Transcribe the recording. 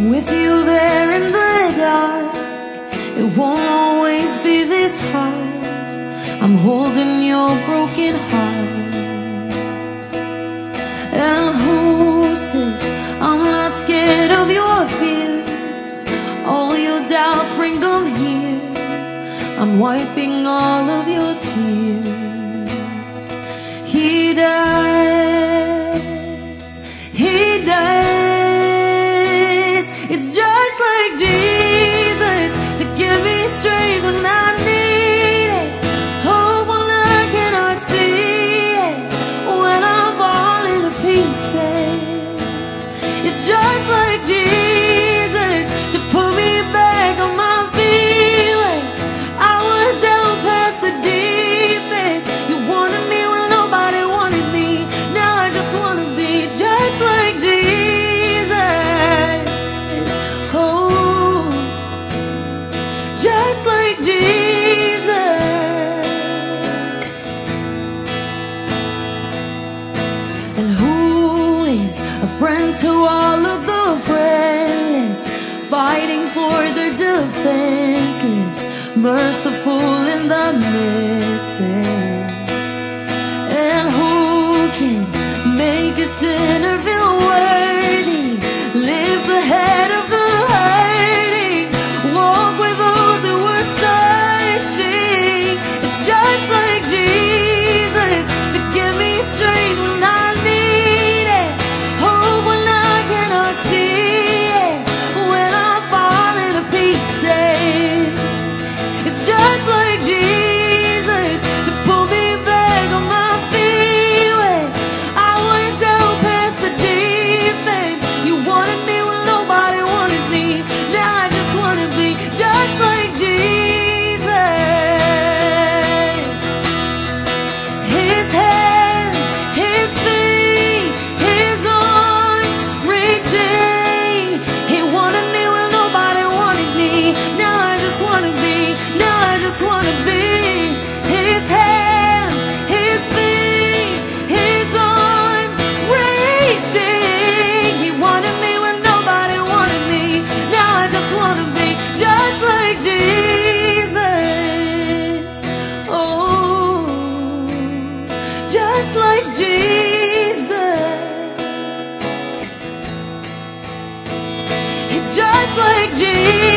With you there in the dark, it won't always be this hard. I'm holding your broken heart. And who says I'm not scared of your fears? All your doubts, bring them here. I'm wiping all of your tears. He does, he does. It's just like Jesus to give me strength when I need it, hope when I cannot see it, when I'm falling to pieces. It's just like Jesus to put me back on my feet when I was out past the deep end. You wanted me when nobody wanted me. Now I just want to be just like Jesus. Oh, just like Jesus. And who is a friend to all of the friendless, fighting for the defenseless, merciful in the misses? And who can make a sinner feel worthy, lift the head of the hurting, walk with those who were searching? It's just like Jesus to give me strength when I need it, hope when I cannot see it, when I'm falling to pieces. It's just like Jesus to pull me back on my feet when I was out past the deep end. You wanted me when nobody wanted me. Now I just want to be just like Jesus. His hands, his feet, his arms reaching. He wanted me when nobody wanted me. Now I just want to be, now I just want to be. His hands, his feet, his arms reaching. He wanted me when nobody wanted me. Now I just want to be just like Jesus. Oh, just like Jesus. It's just like Jesus.